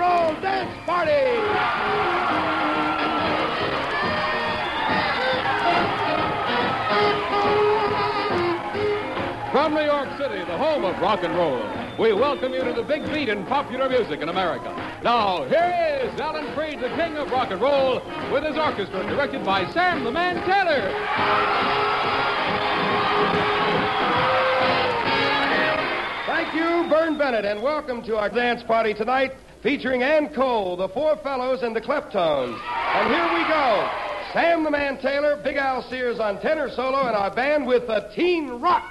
Roll Dance Party! From New York City, the home of rock and roll, we welcome you to the big beat in popular music in America. Now, here is Alan Freed, the king of rock and roll, with his orchestra directed by Sam the Man Taylor. Thank you, Vern Bennett, and welcome to our dance party tonight, featuring Ann Cole, the Four Fellows, and the Kleptones. And here we go. Sam the Man Taylor, Big Al Sears on tenor solo, and our band with the Teen Rock.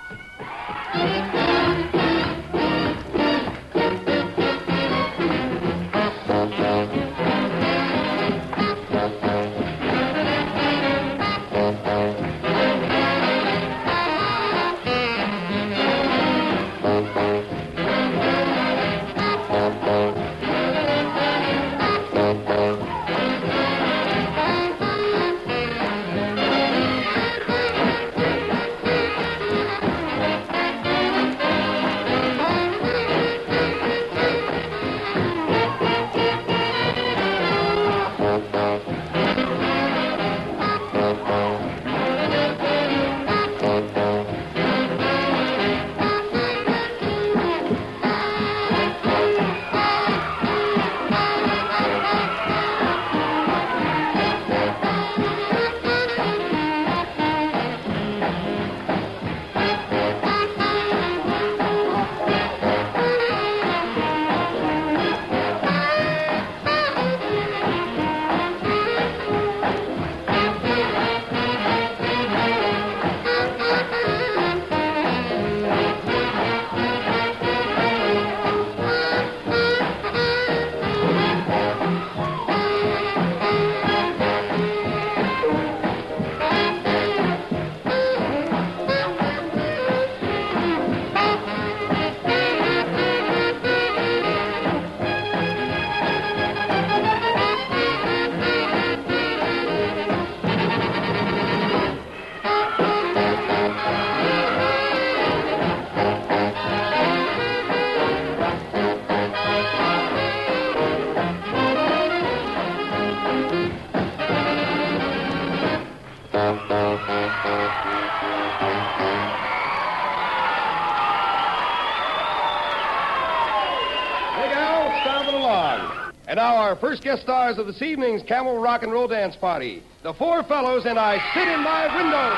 And now our first guest stars of this evening's Camel Rock and Roll Dance Party, the Four Fellows and I Sit in My Window.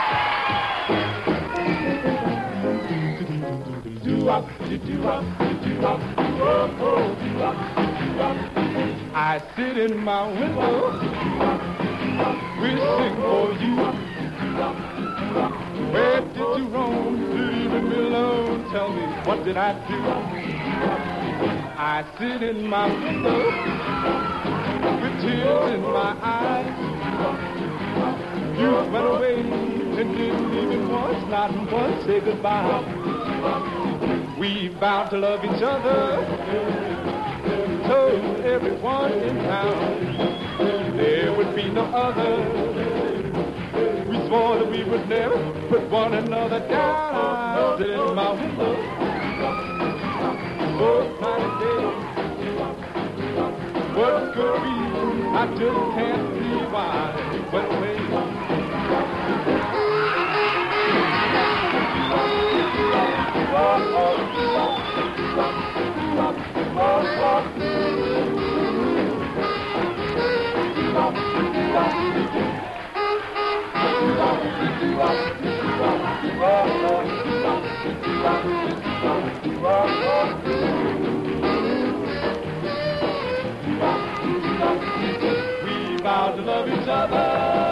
I sit in my window, wishing for you. Where did you roam? Leave me alone. Tell me, what did I do? I sit in my window with tears in my eyes. You went away and didn't even once, not once, say goodbye. We vowed to love each other, told everyone in town there would be no other. We swore that we would never put one another down. I sit in my window. Both night and day. What could be? I just can't see why it went away. We vowed to love each other,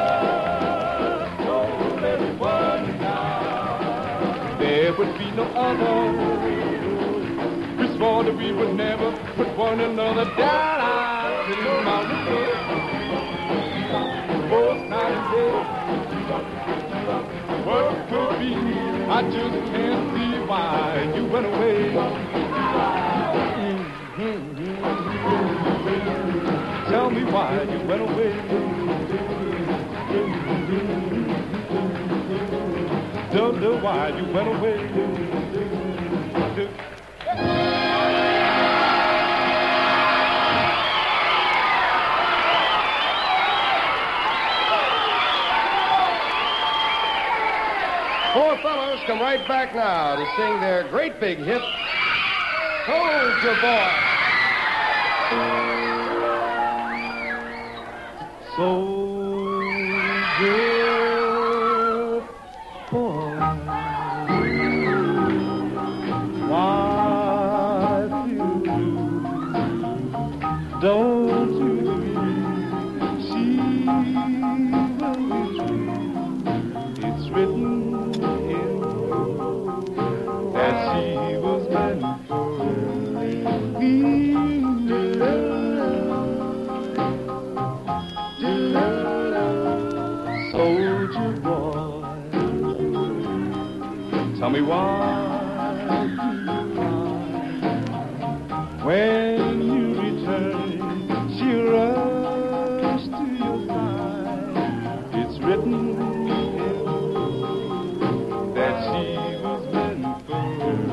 told everyone now there would be no other. We swore that we would never put one another down. I sit in my window, both night and day. What could be? I just can't see why you went away. Tell me why you went away. Don't know why you went away. right back now to sing their great big hit, Soldier Boy. Soldier boy, what you do, don't you believe she will be true? It's written in that she was meant for me. Soldier boy, tell me why you cry when you return. She rushed to your side. It's written that she was meant for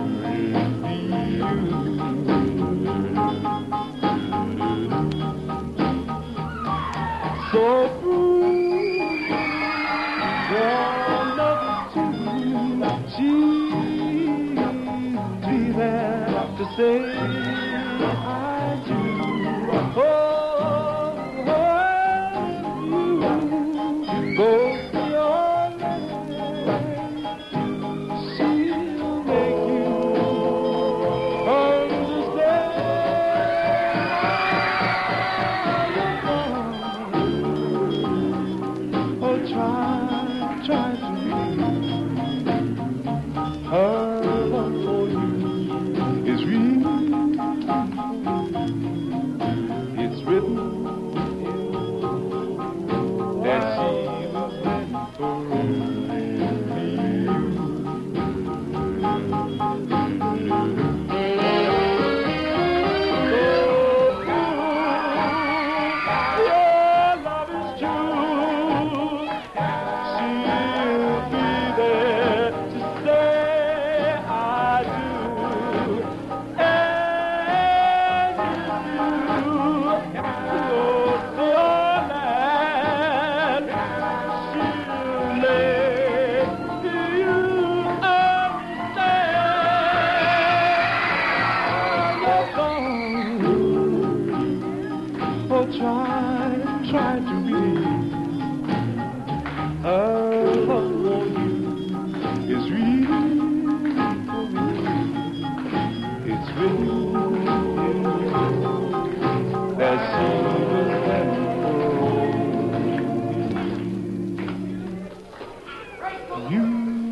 you. So to say I do. Oh, you go to your land, she'll make you understand. Oh, try to be her love for you. It's written that she was meant for me. Your love is true. She'll be there to say I do. Try to be her love for you is real for me. It's written that she was meant for you.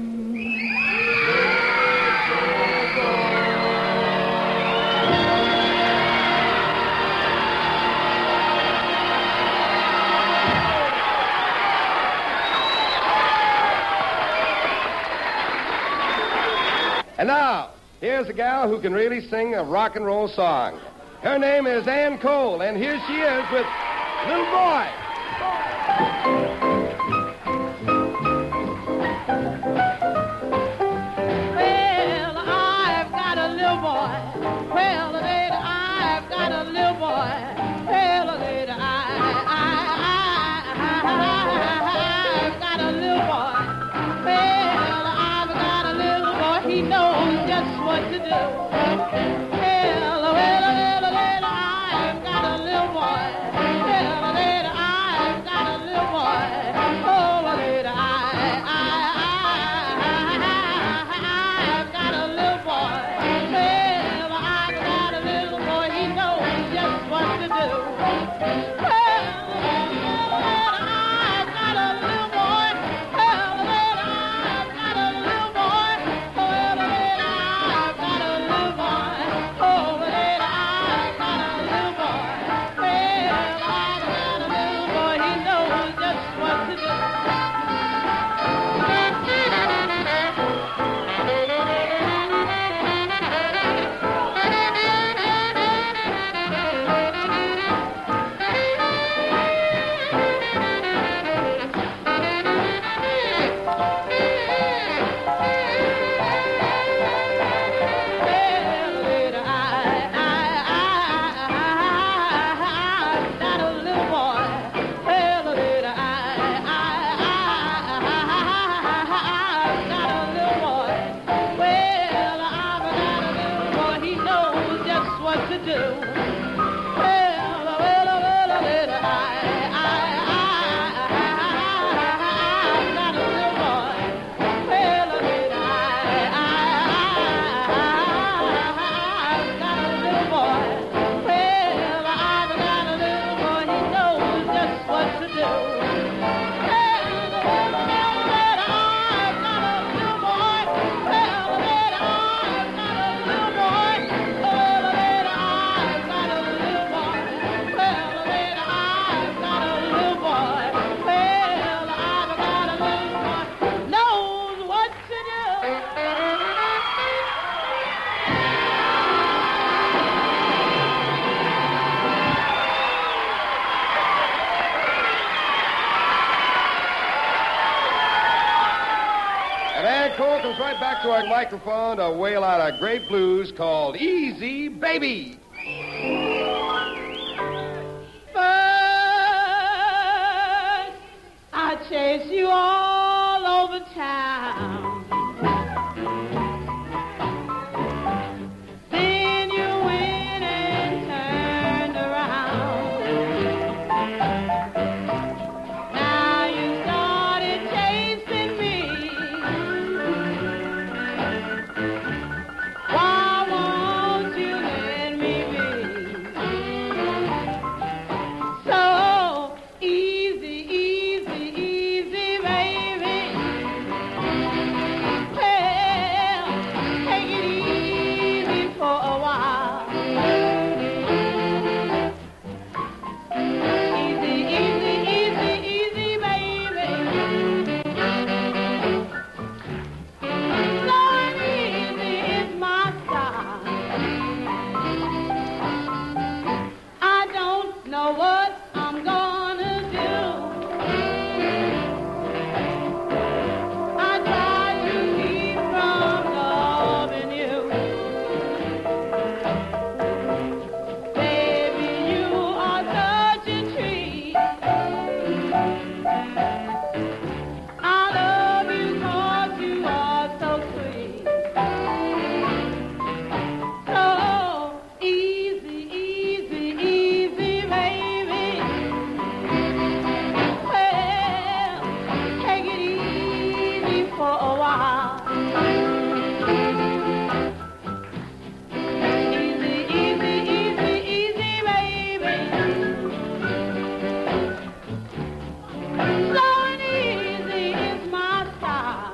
And now, here's a gal who can really sing a rock and roll song. Her name is Ann Cole, and here she is with Little Boy. Well, I've got a little boy. Well, lady, I've got a little boy. Well, lady, I've got a little boy. Well, I've got a little boy. He knows just what to do. Well, lady, I've got a little boy. Well, lady, I've got a little boy. Oh, lady, I've got a little boy. Well, I've got a little boy. He knows just what to do. Well, I've got a little boy. Well, I've got a little boy. Well, I've got a little boy. Oh, I've got a little boy. Well, I've got a little boy. He knows just what to do. to our microphone to wail out a great blues called Easy Baby. First, I chase you all over town. Then you went and turned around. Now you started chasing me. Why won't you let me be? So easy, easy, easy, baby. Well, take it easy for a while. Easy, easy, easy, easy, baby. Slow and easy is my style. I don't know what I'm gonna do. I try to keep from loving you. Baby, you are such a treat. I love you 'cause you are so sweet. So easy, easy, easy, baby. Well, take it easy for a while. Easy, easy, easy, easy, baby. Slow and easy is my style.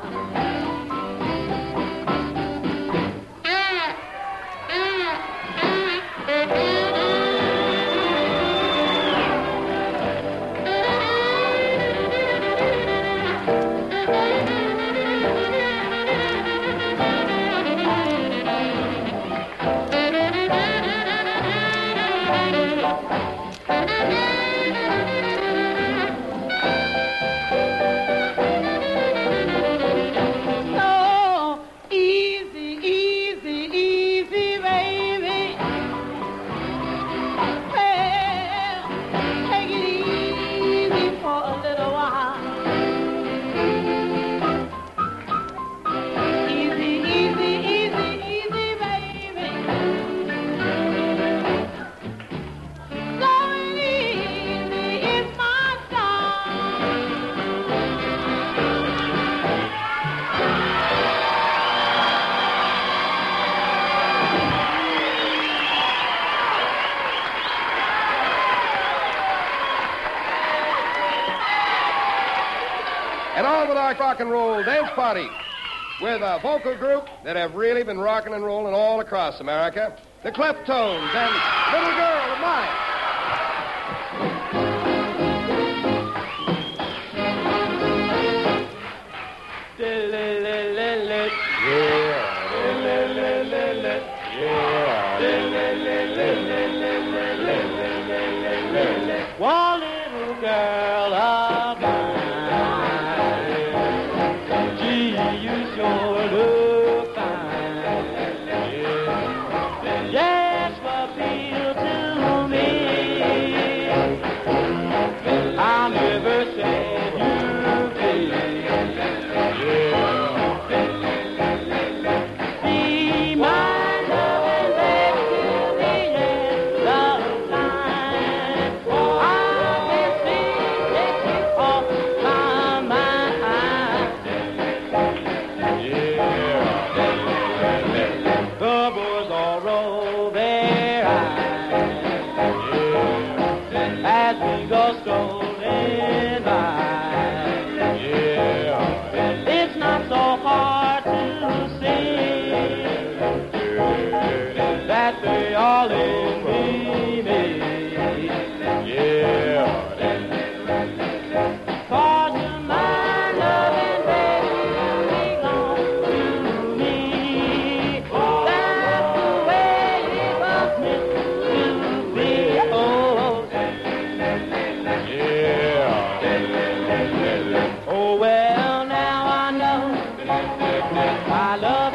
So easy, easy, easy, baby. Well, take it easy for a little while. Easy, easy, easy, easy, baby. Slow and easy is my style. And on with our rock and roll dance party with a vocal group that have really been rocking and rolling all across America, the Cleftones and Little Girl of Mine. One little girl of mine, gee, you sure look fine. Just what appealed to me, I never said you'd be. Be my loving baby till the end of time. I can see take you off my mind. The boys all roll their eyes as we go strolling by. It's not so hard to see that they all envy me. 'Cause you're my loving baby, belong to me. That's the way it was meant to be. Oh, oh well, now I know I love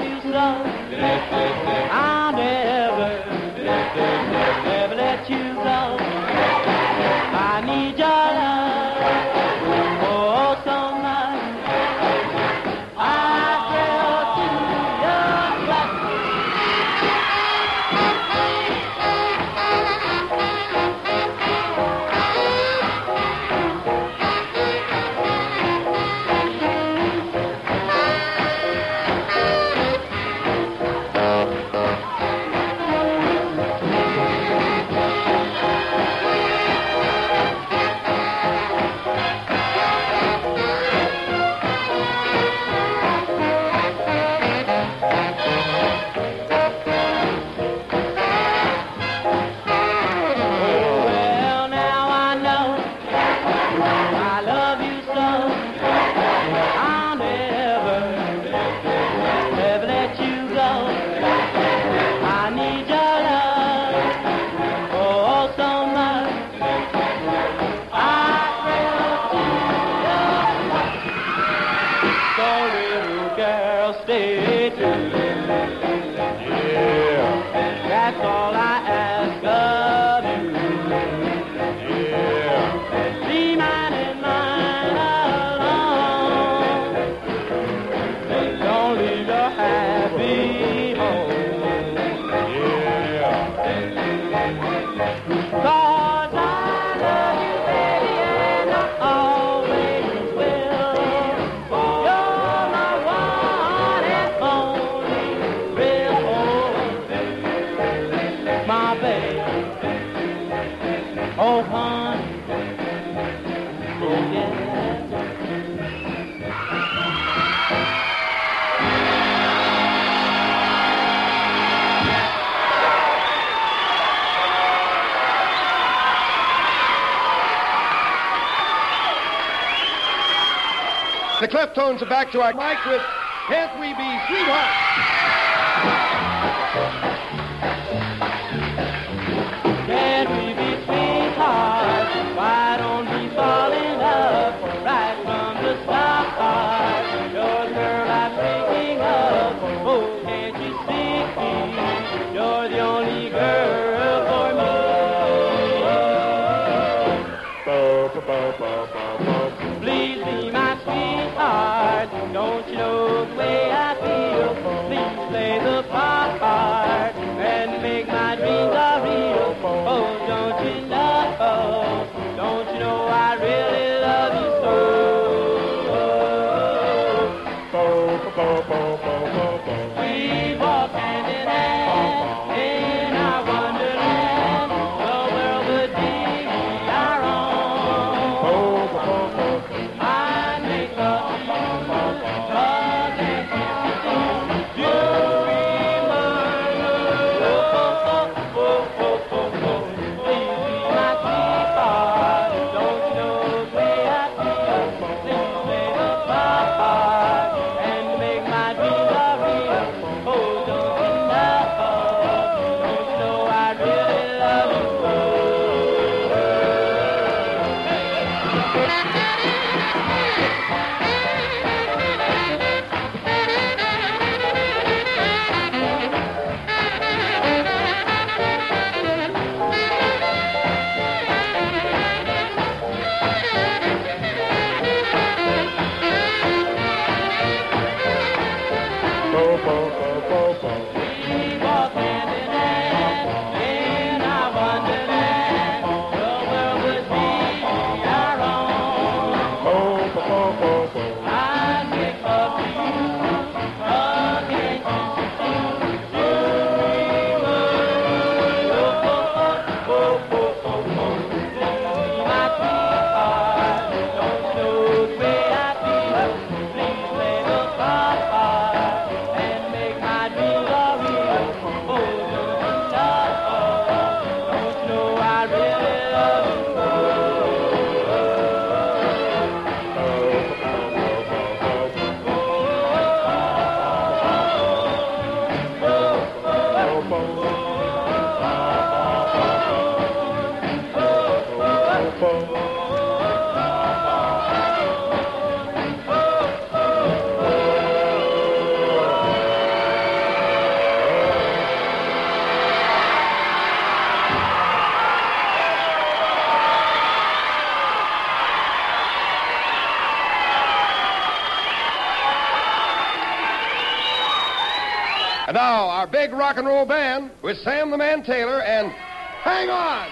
Oh, honey. Oh, yeah. The Cleftones are back to our mic with Can't We Be Sweethearts? Can't we be sweethearts? Why don't we fall in love right from the start? You're the girl I'm thinking of. Oh, can't you see? You're the only girl for me. Please be my sweetheart. Don't you know the way I feel? Please play the part and make my dreams a real. Oh, don't you know? Don't you know I really love you so? We walk hand in hand in our wonderland. The world would be our own. I make love to you, hug and kiss you. You be mine. Please be my sweetheart. Don't you know the way I feel? Please play the part and make my dreams a real. Oh, don't you know? Don't you know I really love you so? We walk hand in hand in our wonderland. The world would be our own. I make love to you, hug and kiss you. You be my sweetheart. Don't you know the way I feel? Please play the part and make my dreams a real. Oh, don't you know I really love you And now, our big rock and roll band with Sam the Man Taylor and Hang On!